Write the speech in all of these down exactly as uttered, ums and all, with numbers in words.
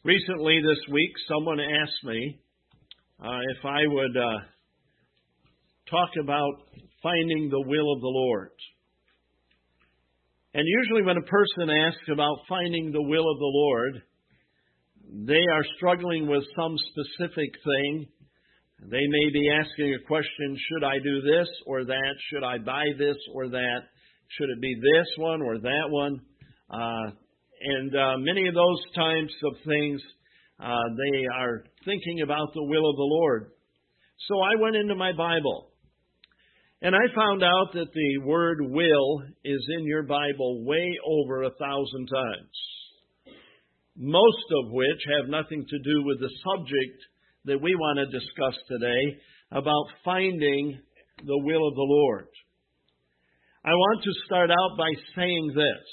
Recently this week, someone asked me uh, if I would uh, talk about finding the will of the Lord. And usually when a person asks about finding the will of the Lord, they are struggling with some specific thing. They may be asking a question, should I do this or that? Should I buy this or that? Should it be this one or that one? Uh, and uh, many of those types of things, uh, they are thinking about the will of the Lord. So I went into my Bible, and I found out that the word will is in your Bible way over a thousand times, most of which have nothing to do with the subject that we want to discuss today about finding the will of the Lord. I want to start out by saying this.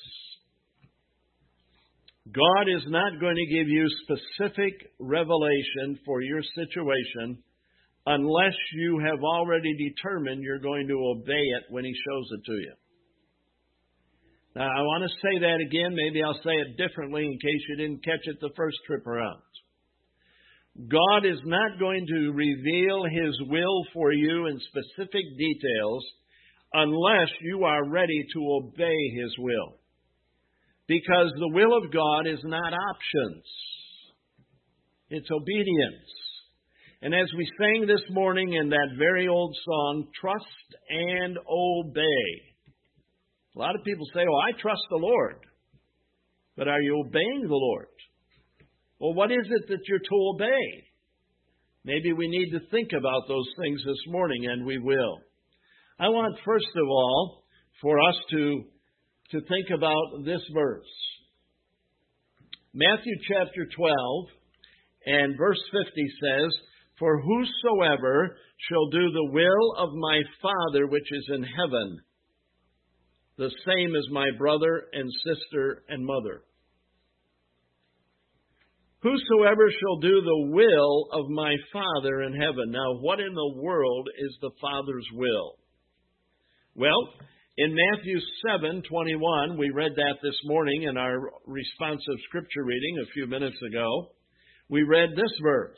God is not going to give you specific revelation for your situation unless you have already determined you're going to obey it when He shows it to you. Now, I want to say that again. Maybe I'll say it differently in case you didn't catch it the first trip around. God is not going to reveal His will for you in specific details unless you are ready to obey His will. Because the will of God is not options. It's obedience. And as we sang this morning in that very old song, trust and obey. A lot of people say, oh, I trust the Lord. But are you obeying the Lord? Well, what is it that you're to obey? Maybe we need to think about those things this morning, and we will. I want, first of all, for us to, to think about this verse. Matthew chapter twelve and verse fifty says, For whosoever shall do the will of my Father which is in heaven, the same as my brother and sister and mother. Whosoever shall do the will of my Father in heaven. Now, what in the world is the Father's will? Well, in Matthew seven twenty-one, we read that this morning in our responsive scripture reading a few minutes ago. We read this verse.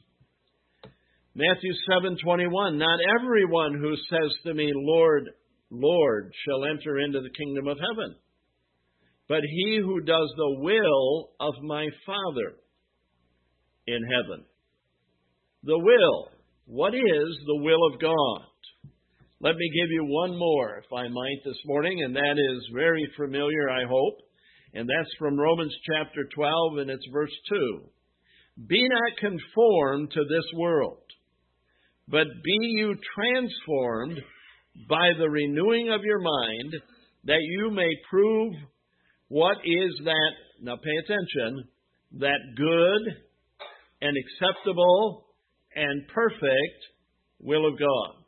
Matthew seven twenty-one, Not everyone who says to me, Lord, Lord, shall enter into the kingdom of heaven, but he who does the will of my Father in heaven. The will. What is the will of God? Let me give you one more, if I might, this morning, and that is very familiar, I hope, and that's from Romans chapter twelve, and it's verse two. Be not conformed to this world, but be you transformed by the renewing of your mind, that you may prove what is that, now pay attention, that good and acceptable and perfect will of God.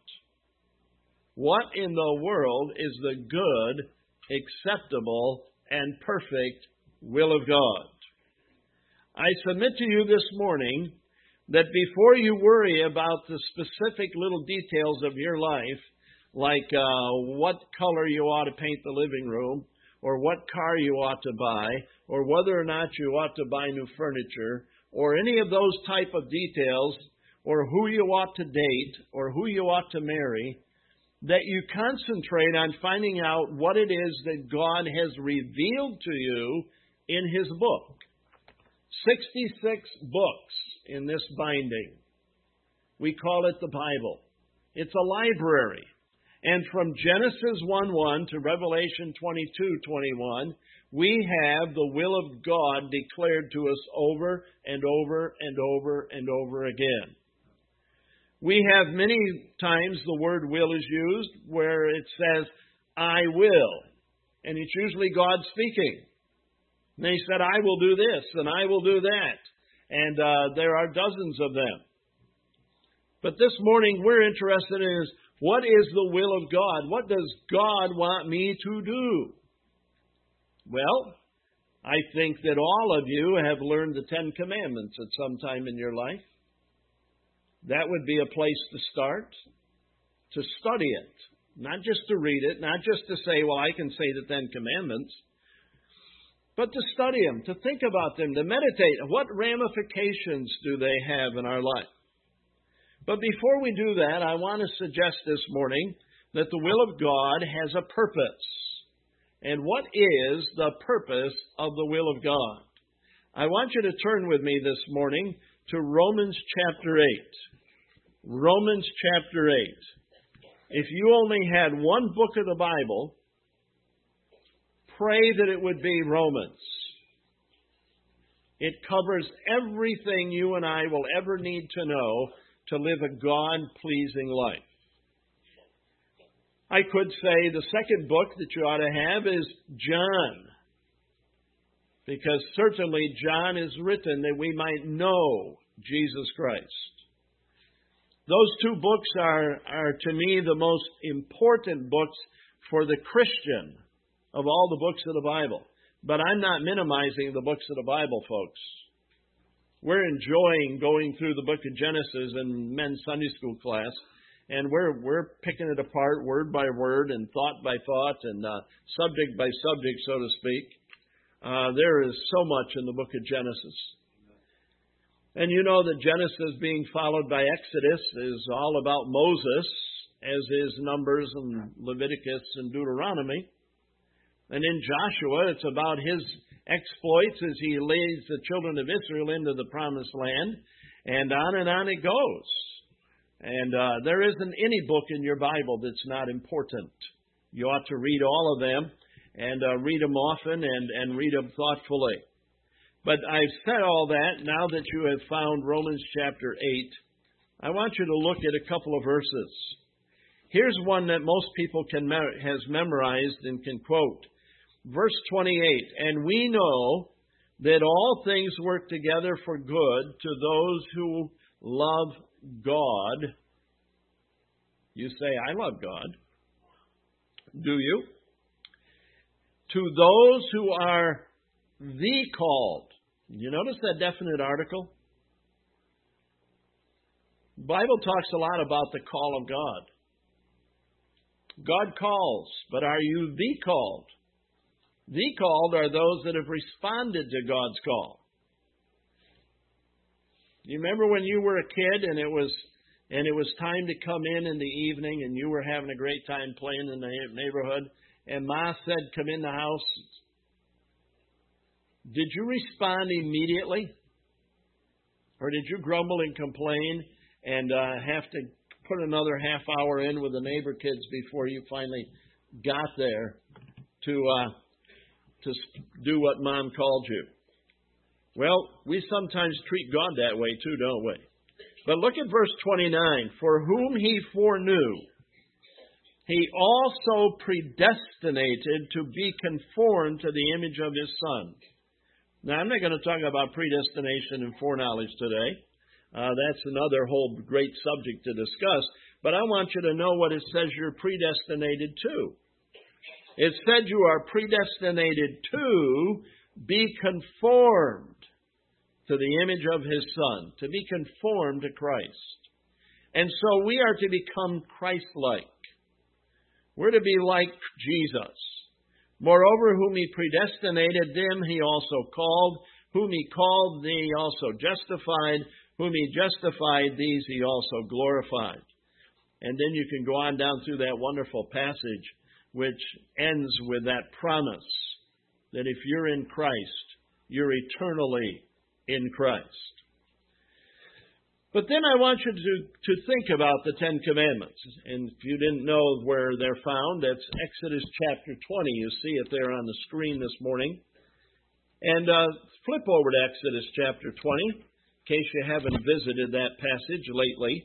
What in the world is the good, acceptable, and perfect will of God? I submit to you this morning that before you worry about the specific little details of your life, like uh, what color you ought to paint the living room, or what car you ought to buy, or whether or not you ought to buy new furniture, or any of those type of details, or who you ought to date, or who you ought to marry, that you concentrate on finding out what it is that God has revealed to you in His book. sixty-six books in this binding. We call it the Bible. It's a library. And from Genesis one one to Revelation twenty-two twenty-one, we have the will of God declared to us over and over and over and over again. We have many times the word will is used where it says, I will. And it's usually God speaking. And He said, I will do this and I will do that. And uh, there are dozens of them. But this morning we're interested in is, what is the will of God? What does God want me to do? Well, I think that all of you have learned the Ten Commandments at some time in your life. That would be a place to start, to study it, not just to read it, not just to say, well, I can say the Ten Commandments, but to study them, to think about them, to meditate. What ramifications do they have in our life? But before we do that, I want to suggest this morning that the will of God has a purpose. And what is the purpose of the will of God? I want you to turn with me this morning to Romans chapter eight. Romans chapter eight. If you only had one book of the Bible, pray that it would be Romans. It covers everything you and I will ever need to know to live a God-pleasing life. I could say the second book that you ought to have is John, because certainly John is written that we might know Jesus Christ. Those two books are, are to me, the most important books for the Christian of all the books of the Bible. But I'm not minimizing the books of the Bible, folks. We're enjoying going through the book of Genesis in men's Sunday school class, and we're we're picking it apart word by word and thought by thought and uh, subject by subject, so to speak. Uh, there is so much in the book of Genesis. And you know that Genesis being followed by Exodus is all about Moses, as is Numbers and Leviticus and Deuteronomy. And in Joshua, it's about his exploits as he leads the children of Israel into the promised land. And on and on it goes. And uh, there isn't any book in your Bible that's not important. You ought to read all of them and uh, read them often and, and read them thoughtfully. But I've said all that. Now that you have found Romans chapter eight, I want you to look at a couple of verses. Here's one that most people can me- has memorized and can quote. Verse twenty-eight, and we know that all things work together for good to those who love God. You say, I love God. Do you? To those who are the called. You notice that definite article? The Bible talks a lot about the call of God. God calls, but are you the called? The called are those that have responded to God's call. You remember when you were a kid and it was and it was time to come in in the evening and you were having a great time playing in the neighborhood and Ma said, come in the house. Did you respond immediately? Or did you grumble and complain and uh, have to put another half hour in with the neighbor kids before you finally got there to uh, to do what Mom called you? Well, we sometimes treat God that way too, don't we? But look at verse twenty-nine. For whom he foreknew, he also predestinated to be conformed to the image of his Son. Now, I'm not going to talk about predestination and foreknowledge today. Uh, that's another whole great subject to discuss. But I want you to know what it says you're predestinated to. It said you are predestinated to be conformed to the image of his Son, to be conformed to Christ. And so we are to become Christ-like. We're to be like Jesus. Moreover, whom he predestinated, them he also called. Whom he called, thee he also justified. Whom he justified, these he also glorified. And then you can go on down through that wonderful passage, which ends with that promise that if you're in Christ, you're eternally in Christ. But then I want you to, to think about the Ten Commandments. And if you didn't know where they're found, that's Exodus chapter twenty. You see it there on the screen this morning. And uh, flip over to Exodus chapter twenty, in case you haven't visited that passage lately.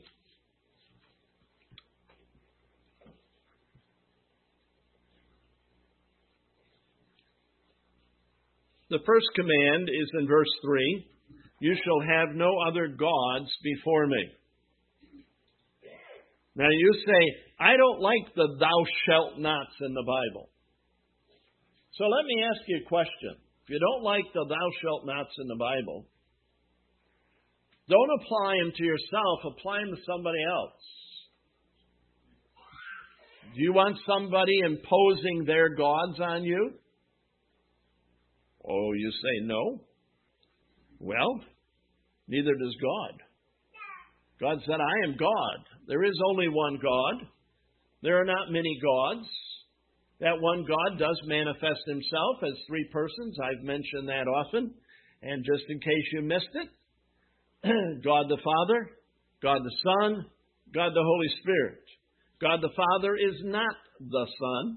The first command is in verse three. You shall have no other gods before me. Now you say, I don't like the thou shalt nots in the Bible. So let me ask you a question. If you don't like the thou shalt nots in the Bible, don't apply them to yourself, apply them to somebody else. Do you want somebody imposing their gods on you? Oh, you say no? Well, neither does God. God said, I am God. There is only one God. There are not many gods. That one God does manifest himself as three persons. I've mentioned that often. And just in case you missed it, God the Father, God the Son, God the Holy Spirit. God the Father is not the Son.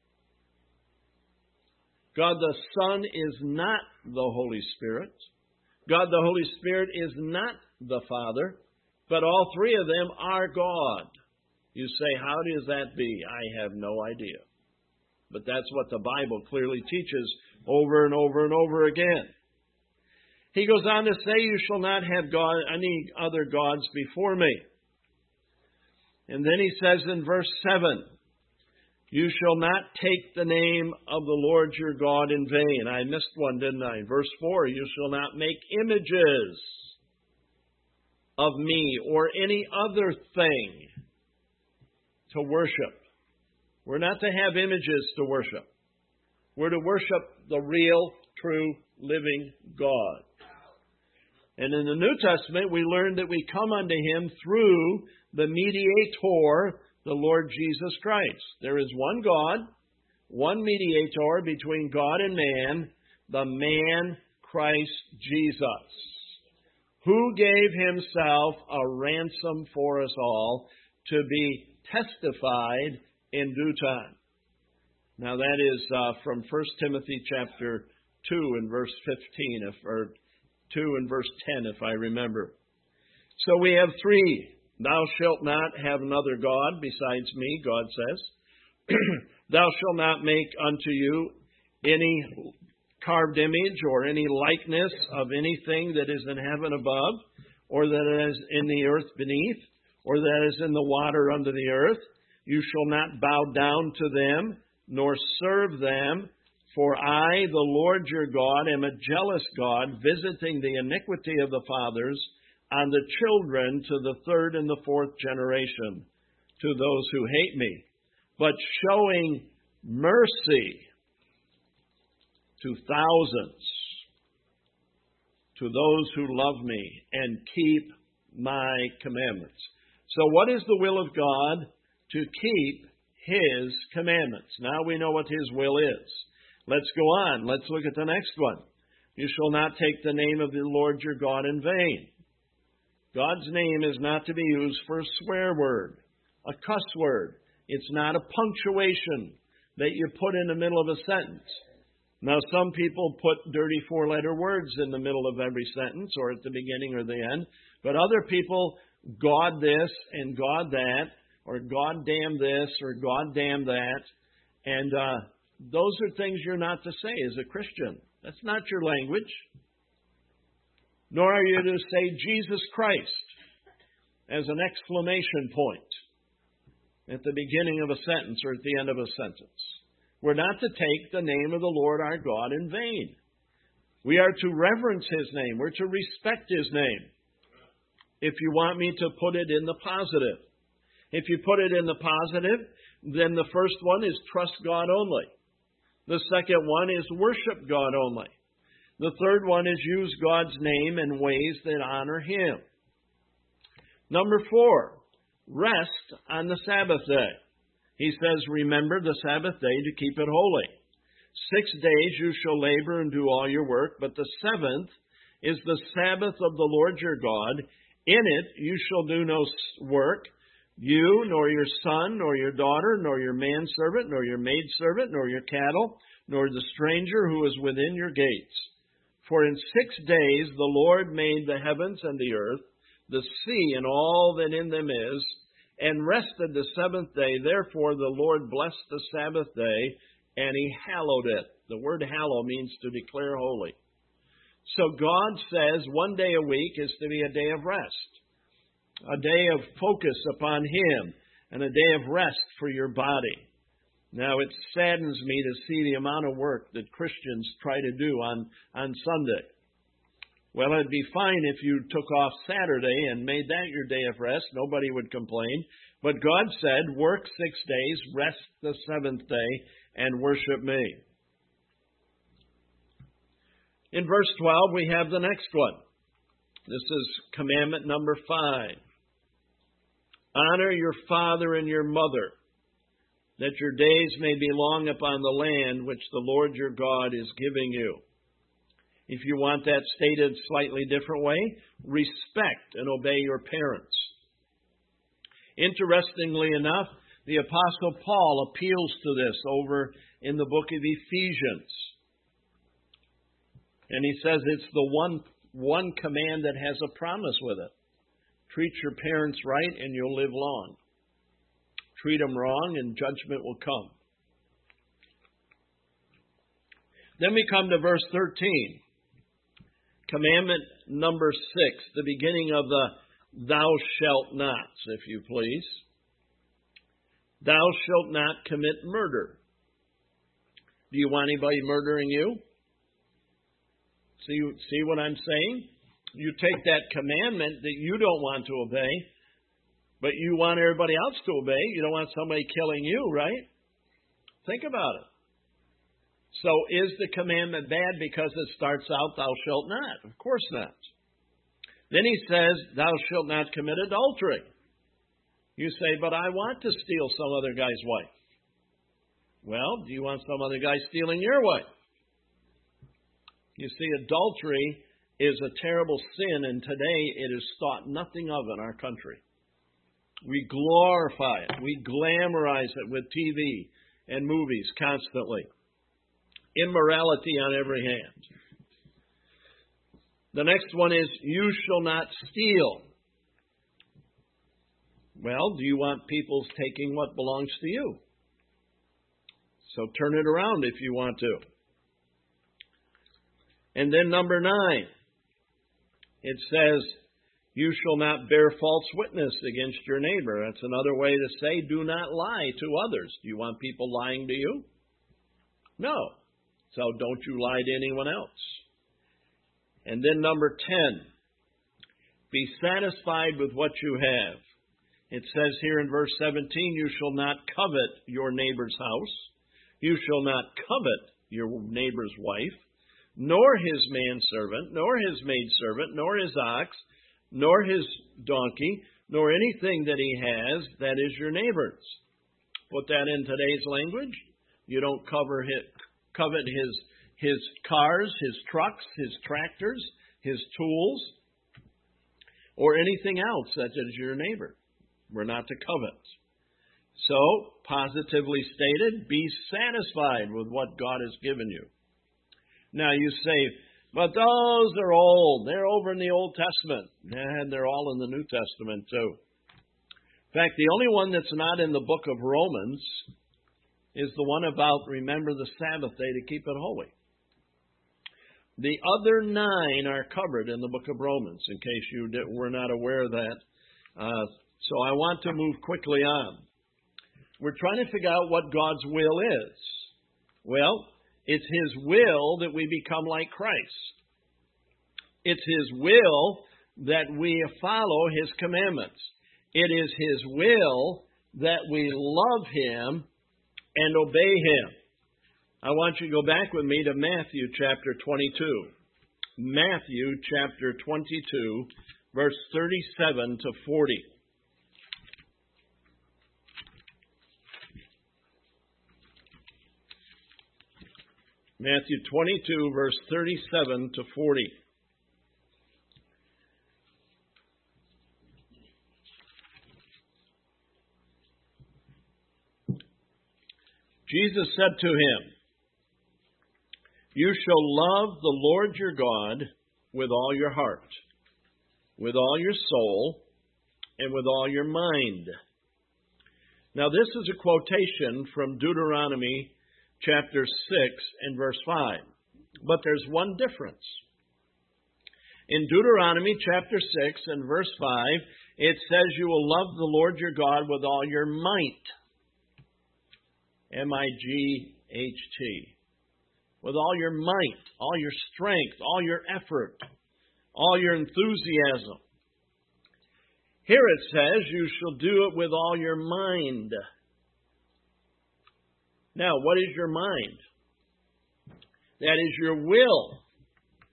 God the Son is not the Holy Spirit. God the Holy Spirit is not the Father. But all three of them are God. You say, how does that be? I have no idea. But that's what the Bible clearly teaches over and over and over again. He goes on to say, you shall not have God, any other gods before me. And then he says in verse seven, you shall not take the name of the Lord your God in vain. I missed one, didn't I? Verse four, you shall not make images of me or any other thing to worship. We're not to have images to worship. We're to worship the real, true, living God. And in the New Testament, we learn that we come unto Him through the mediator, the Lord Jesus Christ. There is one God, one mediator between God and man, the man Christ Jesus, who gave Himself a ransom for us all to be testified in due time. Now that is uh, from First Timothy chapter two and verse fifteen, if, or two and verse ten, if I remember. So we have three. Thou shalt not have another God besides me, God says. Thou shalt not make unto you any carved image or any likeness of anything that is in heaven above, or that is in the earth beneath, or that is in the water under the earth. You shall not bow down to them, nor serve them. For I, the Lord your God, am a jealous God, visiting the iniquity of the fathers on the children to the third and the fourth generation, to those who hate me, but showing mercy to thousands, to those who love me and keep my commandments. So what is the will of God? To keep His commandments. Now we know what His will is. Let's go on. Let's look at the next one. You shall not take the name of the Lord your God in vain. God's name is not to be used for a swear word, a cuss word. It's not a punctuation that you put in the middle of a sentence. Now, some people put dirty four-letter words in the middle of every sentence or at the beginning or the end. But other people, God this and God that, or God damn this or God damn that. And uh, those are things you're not to say as a Christian. That's not your language. Nor are you to say Jesus Christ as an exclamation point at the beginning of a sentence or at the end of a sentence. We're not to take the name of the Lord our God in vain. We are to reverence His name. We're to respect His name. If you want me to put it in the positive. If you put it in the positive, then the first one is trust God only. The second one is worship God only. The third one is use God's name in ways that honor Him. Number four, rest on the Sabbath day. He says, remember the Sabbath day to keep it holy. Six days you shall labor and do all your work, but the seventh is the Sabbath of the Lord your God. In it you shall do no work, you, nor your son, nor your daughter, nor your manservant, nor your maidservant, nor your cattle, nor the stranger who is within your gates. For in six days the Lord made the heavens and the earth, the sea and all that in them is, and rested the seventh day. Therefore the Lord blessed the Sabbath day, and He hallowed it. The word hallow means to declare holy. So God says one day a week is to be a day of rest, a day of focus upon Him, and a day of rest for your body. Now, it saddens me to see the amount of work that Christians try to do on, on Sunday. Well, it'd be fine if you took off Saturday and made that your day of rest. Nobody would complain. But God said, work six days, rest the seventh day, and worship me. In verse twelve, we have the next one. This is commandment number five. Honor your father and your mother, that your days may be long upon the land which the Lord your God is giving you. If you want that stated slightly different way, respect and obey your parents. Interestingly enough, the Apostle Paul appeals to this over in the book of Ephesians. And he says it's the one, one command that has a promise with it. Treat your parents right and you'll live long. Treat them wrong and judgment will come. Then we come to verse thirteen. Commandment number six, the beginning of the thou shalt nots, if you please. Thou shalt not commit murder. Do you want anybody murdering you? See, see what I'm saying? You take that commandment that you don't want to obey, but you want everybody else to obey. You don't want somebody killing you, right? Think about it. So is the commandment bad because it starts out, thou shalt not? Of course not. Then he says, thou shalt not commit adultery. You say, but I want to steal some other guy's wife. Well, do you want some other guy stealing your wife? You see, adultery is a terrible sin, and today it is thought nothing of in our country. We glorify it. We glamorize it with T V and movies constantly. Immorality on every hand. The next one is, you shall not steal. Well, do you want people taking what belongs to you? So turn it around if you want to. And then number nine, it says, you shall not bear false witness against your neighbor. That's another way to say, do not lie to others. Do you want people lying to you? No. So don't you lie to anyone else. And then number ten, be satisfied with what you have. It says here in verse seventeen, you shall not covet your neighbor's house. You shall not covet your neighbor's wife, nor his manservant, nor his maidservant, nor his ox, nor his donkey, nor anything that he has that is your neighbor's. Put that in today's language. You don't cover his, covet his, his cars, his trucks, his tractors, his tools, or anything else that is your neighbor. We're not to covet. So, positively stated, be satisfied with what God has given you. Now you say, but those are old. They're over in the Old Testament. And they're all in the New Testament too. In fact, the only one that's not in the book of Romans is the one about remember the Sabbath day to keep it holy. The other nine are covered in the book of Romans, in case you were not aware of that. Uh, so I want to move quickly on. We're trying to figure out what God's will is. Well, it's His will that we become like Christ. It's His will that we follow His commandments. It is His will that we love Him and obey Him. I want you to go back with me to Matthew chapter twenty-two. Matthew chapter twenty-two, verse thirty-seven to forty. Matthew twenty-two, verse thirty-seven to forty. Jesus said to him, you shall love the Lord your God with all your heart, with all your soul, and with all your mind. Now this is a quotation from Deuteronomy chapter six and verse five. But there's one difference. In Deuteronomy chapter six and verse five, it says you will love the Lord your God with all your might. M I G H T. With all your might, all your strength, all your effort, all your enthusiasm. Here it says you shall do it with all your mind. Now, what is your mind? That is your will.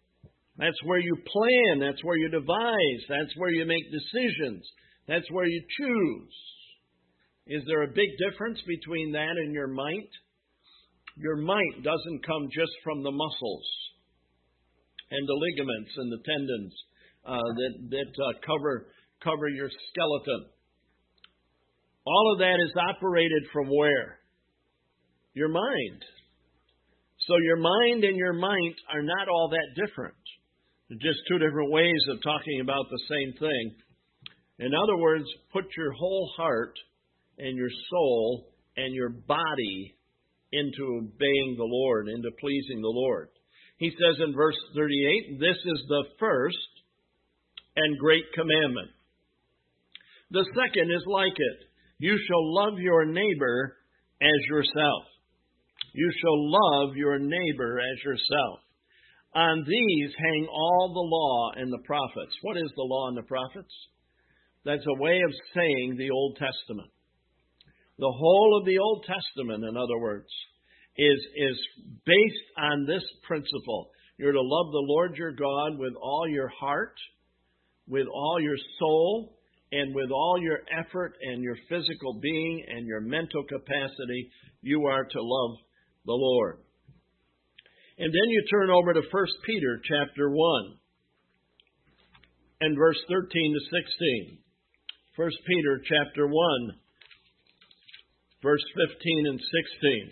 That's where you plan. That's where you devise. That's where you make decisions. That's where you choose. Is there a big difference between that and your might? Your might doesn't come just from the muscles and the ligaments and the tendons uh, that, that uh, cover, cover your skeleton. All of that is operated from where? Your mind. So your mind and your might are not all that different. They're just two different ways of talking about the same thing. In other words, put your whole heart and your soul and your body into obeying the Lord, into pleasing the Lord. He says in verse thirty-eight, this is the first and great commandment. The second is like it. You shall love your neighbor as yourself. You shall love your neighbor as yourself. On these hang all the law and the prophets. What is the law and the prophets? That's a way of saying the Old Testament. The whole of the Old Testament, in other words, is, is based on this principle. You're to love the Lord your God with all your heart, with all your soul, and with all your effort and your physical being and your mental capacity. You are to love the Lord. And then you turn over to First Peter chapter one and verse thirteen to sixteen. First Peter chapter one, verse fifteen and sixteen.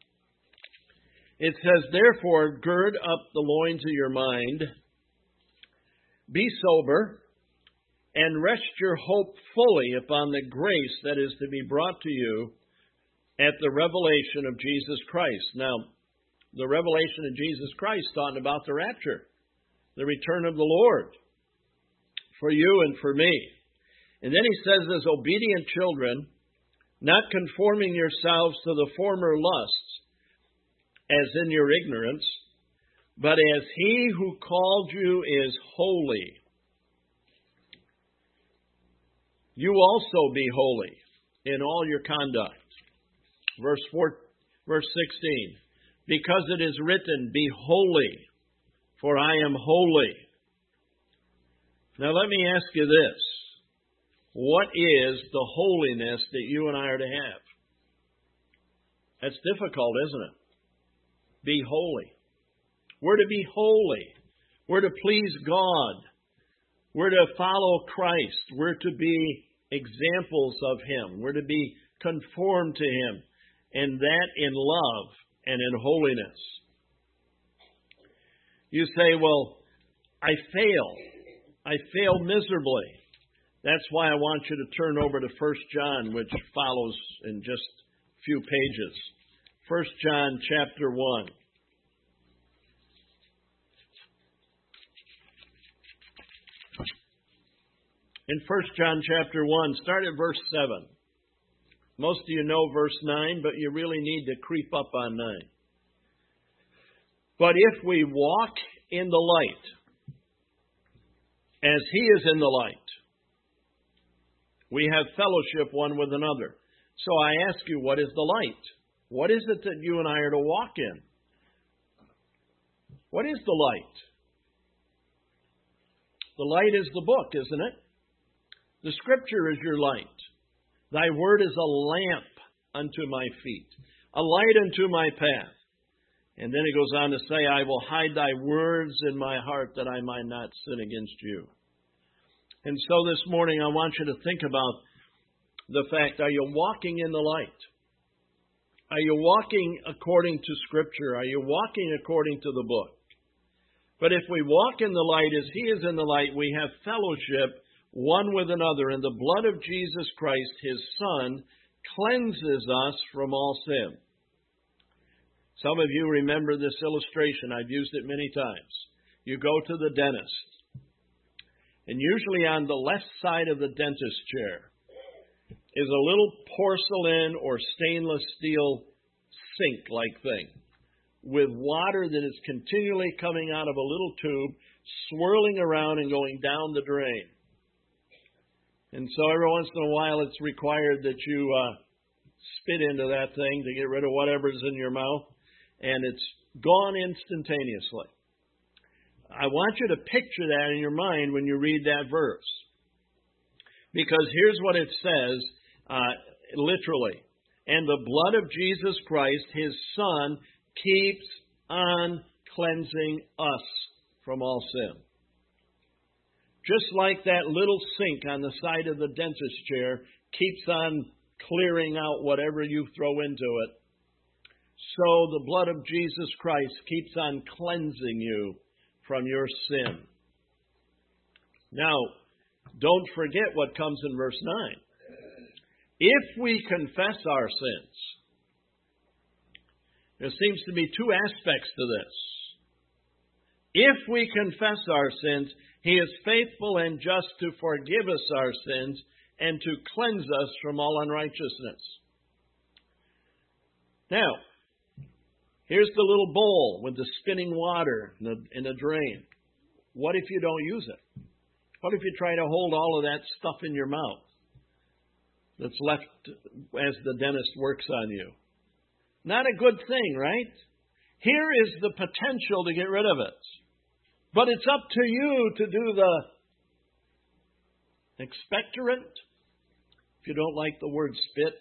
It says, therefore, gird up the loins of your mind, be sober, and rest your hope fully upon the grace that is to be brought to you at the revelation of Jesus Christ. Now, the revelation of Jesus Christ talking about the rapture, the return of the Lord, for you and for me. And then he says, as obedient children, not conforming yourselves to the former lusts, as in your ignorance, but as he who called you is holy, you also be holy in all your conduct. Verse four, verse sixteen, because it is written, be holy, for I am holy. Now let me ask you this. What is the holiness that you and I are to have? That's difficult, isn't it? Be holy. We're to be holy. We're to please God. We're to follow Christ. We're to be examples of Him. We're to be conformed to Him. And that in love and in holiness. You say, well, I fail. I fail miserably. That's why I want you to turn over to First John, which follows in just a few pages. First John chapter one. In First John chapter one, start at verse seven. Most of you know verse nine, but you really need to creep up on nine. But if we walk in the light, as He is in the light, we have fellowship one with another. So I ask you, what is the light? What is it that you and I are to walk in? What is the light? The light is the book, isn't it? The Scripture is your light. Thy word is a lamp unto my feet, a light unto my path. And then it goes on to say, I will hide thy words in my heart that I might not sin against you. And so this morning I want you to think about the fact, are you walking in the light? Are you walking according to Scripture? Are you walking according to the book? But if we walk in the light as He is in the light, we have fellowship one with another, and the blood of Jesus Christ, His Son, cleanses us from all sin. Some of you remember this illustration. I've used it many times. You go to the dentist, and usually on the left side of the dentist chair is a little porcelain or stainless steel sink-like thing with water that is continually coming out of a little tube, swirling around and going down the drain. And so every once in a while it's required that you uh, spit into that thing to get rid of whatever's in your mouth, and it's gone instantaneously. I want you to picture that in your mind when you read that verse. Because here's what it says, uh, literally. And the blood of Jesus Christ, His Son, keeps on cleansing us from all sin. Just like that little sink on the side of the dentist chair keeps on clearing out whatever you throw into it, so the blood of Jesus Christ keeps on cleansing you from your sin. Now, don't forget what comes in verse nine. If we confess our sins, there seems to be two aspects to this. If we confess our sins, He is faithful and just to forgive us our sins and to cleanse us from all unrighteousness. Now, here's the little bowl with the spinning water in the, in the drain. What if you don't use it? What if you try to hold all of that stuff in your mouth that's left as the dentist works on you? Not a good thing, right? Here is the potential to get rid of it. But it's up to you to do the expectorant. If you don't like the word spit,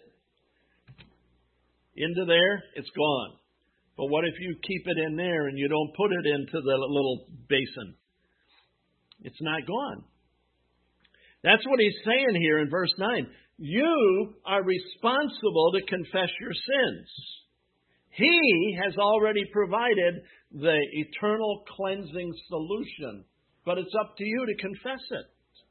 into there, it's gone. But what if you keep it in there and you don't put it into the little basin? It's not gone. That's what He's saying here in verse nine. You are responsible to confess your sins. He has already provided the eternal cleansing solution, but it's up to you to confess it.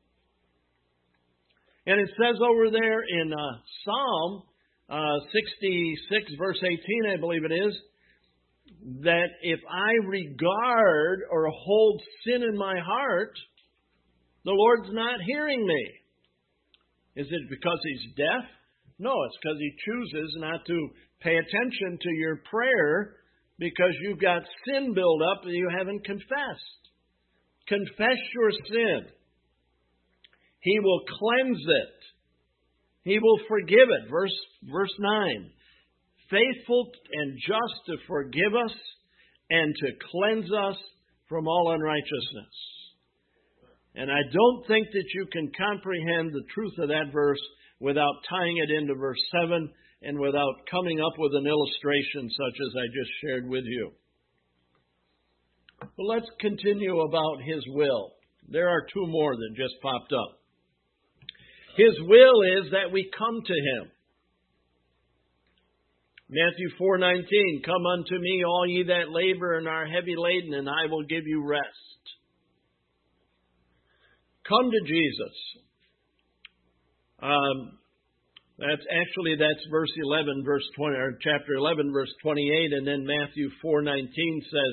And it says over there in uh, Psalm uh, sixty-six, verse eighteen, I believe it is, that if I regard or hold sin in my heart, the Lord's not hearing me. Is it because He's deaf? No, it's because He chooses not to pay attention to your prayer because you've got sin built up that you haven't confessed. Confess your sin. He will cleanse it. He will forgive it. Verse, verse nine. Faithful and just to forgive us and to cleanse us from all unrighteousness. And I don't think that you can comprehend the truth of that verse without tying it into verse seven and without coming up with an illustration such as I just shared with you. But let's continue about His will. There are two more that just popped up. His will is that we come to Him. Matthew four nineteen, come unto me, all ye that labor and are heavy laden, and I will give you rest. Come to Jesus. Um, that's actually, that's verse eleven, verse twenty, or chapter eleven, verse twenty-eight, and then Matthew four nineteen says,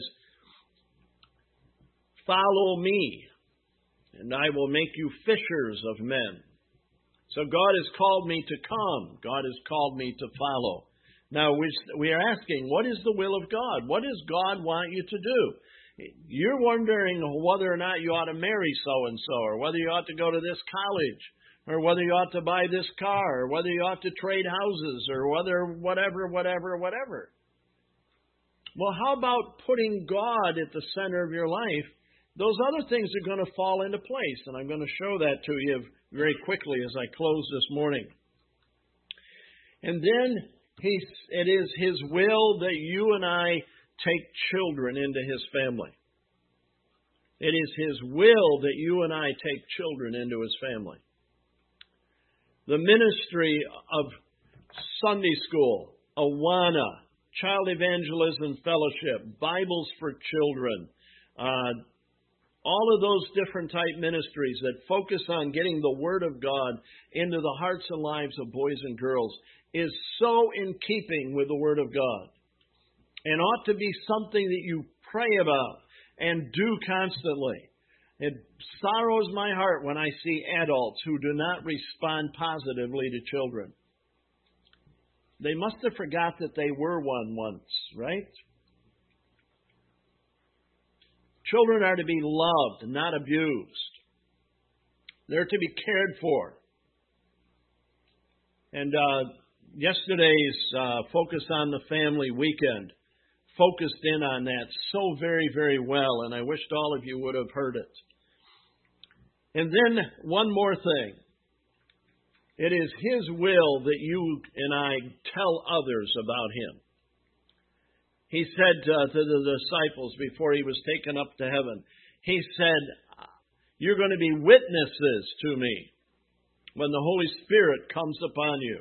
follow me, and I will make you fishers of men. So God has called me to come. God has called me to follow. Now, we are asking, what is the will of God? What does God want you to do? You're wondering whether or not you ought to marry so-and-so, or whether you ought to go to this college, or whether you ought to buy this car, or whether you ought to trade houses, or whether whatever, whatever, whatever. Well, how about putting God at the center of your life? Those other things are going to fall into place, and I'm going to show that to you very quickly as I close this morning. And then he, it is His will that you and I take children into His family. It is His will that you and I take children into His family. The ministry of Sunday school, Awana, Child Evangelism Fellowship, Bibles for Children, uh, all of those different type ministries that focus on getting the Word of God into the hearts and lives of boys and girls is so in keeping with the Word of God and ought to be something that you pray about and do constantly. It sorrows my heart when I see adults who do not respond positively to children. They must have forgot that they were one once, right? Children are to be loved, not abused. They're to be cared for. And uh, yesterday's uh, Focus on the Family weekend focused in on that so very, very well, and I wished all of you would have heard it. And then one more thing. It is His will that you and I tell others about Him. He said uh, to the disciples before He was taken up to heaven, He said, you're going to be witnesses to me when the Holy Spirit comes upon you.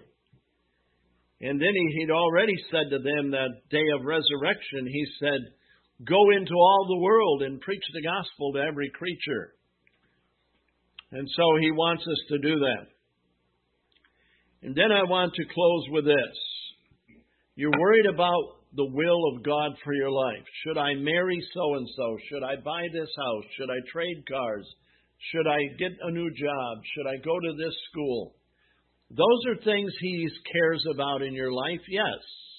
And then he, he'd already said to them that day of resurrection, He said, go into all the world and preach the gospel to every creature. And so He wants us to do that. And then I want to close with this. You're worried about the will of God for your life. Should I marry so-and-so? Should I buy this house? Should I trade cars? Should I get a new job? Should I go to this school? Those are things He cares about in your life, yes.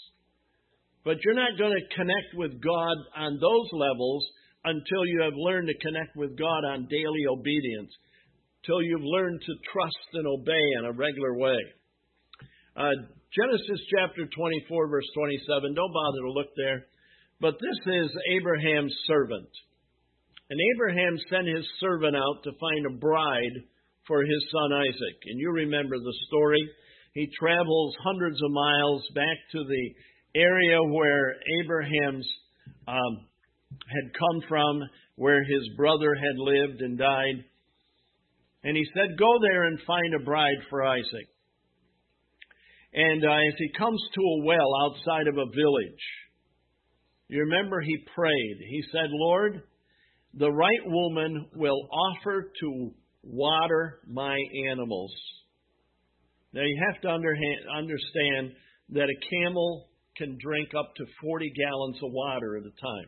But you're not going to connect with God on those levels until you have learned to connect with God on daily obedience, till you've learned to trust and obey in a regular way. Uh, Genesis chapter twenty-four, verse twenty-seven. Don't bother to look there. But this is Abraham's servant. And Abraham sent his servant out to find a bride for his son Isaac. And you remember the story. He travels hundreds of miles back to the area where Abraham's um, had come from, where his brother had lived and died. And he said, go there and find a bride for Isaac. And uh, as he comes to a well outside of a village, you remember he prayed. He said, Lord, the right woman will offer to water my animals. Now you have to understand that a camel can drink up to forty gallons of water at a time.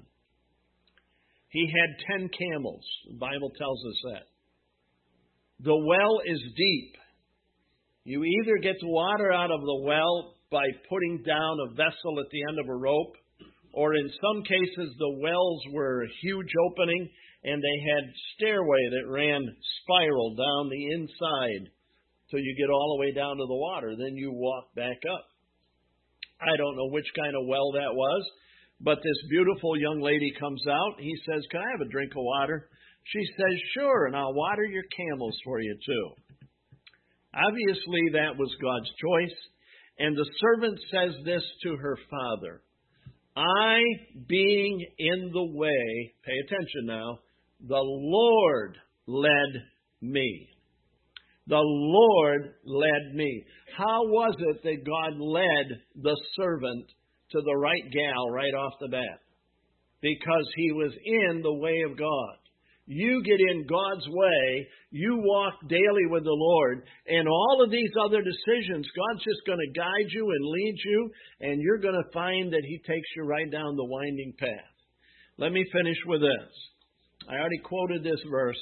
He had ten camels. The Bible tells us that. The well is deep. You either get the water out of the well by putting down a vessel at the end of a rope, or in some cases the wells were a huge opening and they had stairway that ran spiral down the inside till you get all the way down to the water. Then you walk back up. I don't know which kind of well that was, but this beautiful young lady comes out. He says, can I have a drink of water? She says, sure, and I'll water your camels for you too. Obviously, that was God's choice. And the servant says this to her father. I, being in the way, pay attention now, the Lord led me. The Lord led me. How was it that God led the servant to the right gal right off the bat? Because he was in the way of God. You get in God's way, you walk daily with the Lord, and all of these other decisions, God's just going to guide you and lead you, and you're going to find that He takes you right down the winding path. Let me finish with this. I already quoted this verse.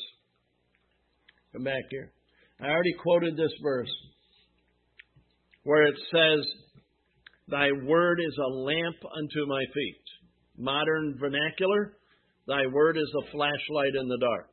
Come back here. I already quoted this verse where it says, Thy word is a lamp unto my feet. Modern vernacular, Thy word is a flashlight in the dark.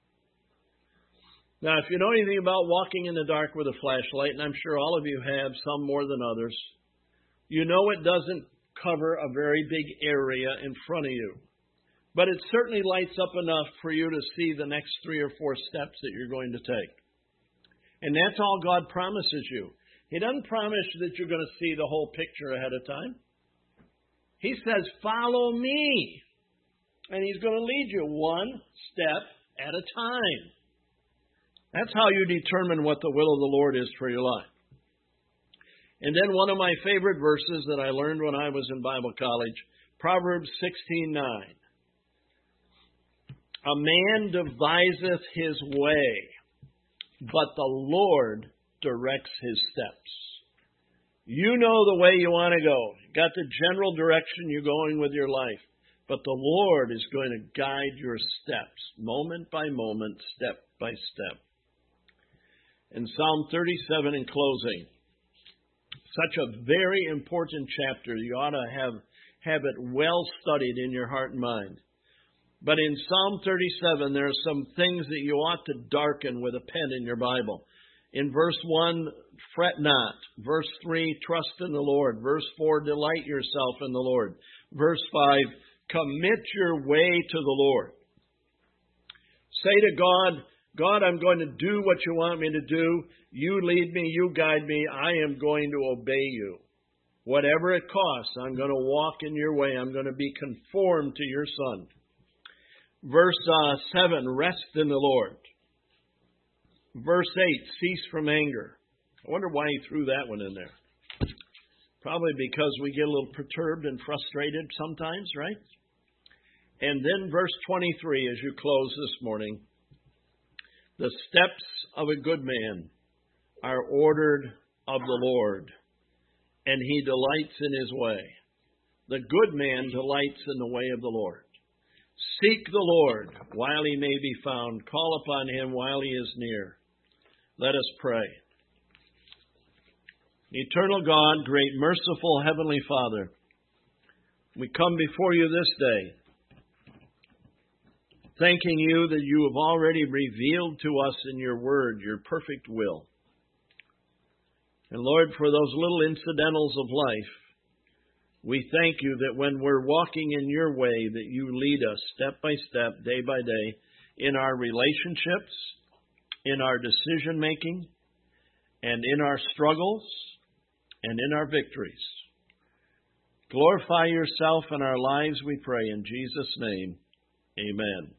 Now, if you know anything about walking in the dark with a flashlight, and I'm sure all of you have, some more than others, you know it doesn't cover a very big area in front of you. But it certainly lights up enough for you to see the next three or four steps that you're going to take. And that's all God promises you. He doesn't promise that you're going to see the whole picture ahead of time. He says, follow me. And He's going to lead you one step at a time. That's how you determine what the will of the Lord is for your life. And then one of my favorite verses that I learned when I was in Bible college, Proverbs sixteen nine. A man deviseth his way, but the Lord directs his steps. You know the way you want to go. You got the general direction you're going with your life. But the Lord is going to guide your steps, moment by moment, step by step. In Psalm thirty-seven, in closing, such a very important chapter. You ought to have, have it well studied in your heart and mind. But in Psalm thirty-seven, there are some things that you ought to darken with a pen in your Bible. In verse one, fret not. Verse three, trust in the Lord. Verse four, delight yourself in the Lord. Verse five, commit your way to the Lord. Say to God, God, I'm going to do what you want me to do. You lead me, you guide me. I am going to obey you. Whatever it costs, I'm going to walk in your way. I'm going to be conformed to your Son. Verse uh, seven, rest in the Lord. Verse eight, cease from anger. I wonder why he threw that one in there. Probably because we get a little perturbed and frustrated sometimes, right? And then verse twenty-three, as you close this morning, the steps of a good man are ordered of the Lord, and he delights in his way. The good man delights in the way of the Lord. Seek the Lord while he may be found. Call upon him while he is near. Let us pray. Eternal God, great merciful Heavenly Father, we come before you this day, thanking you that you have already revealed to us in your word your perfect will. And Lord, for those little incidentals of life, we thank you that when we're walking in your way, that you lead us step by step, day by day, in our relationships, in our decision making, and in our struggles, and in our victories. Glorify yourself in our lives, we pray in Jesus' name. Amen.